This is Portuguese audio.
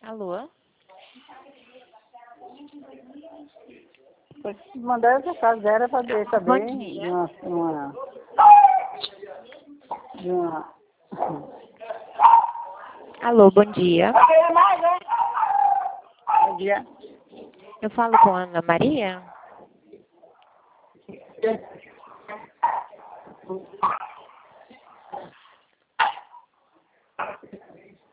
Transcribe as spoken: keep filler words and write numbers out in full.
Alô? Foi mandar essa casa era para ver também. Bom dia. Uma, uma, uma... Alô, bom dia. Bom dia. Eu falo com a Ana Maria?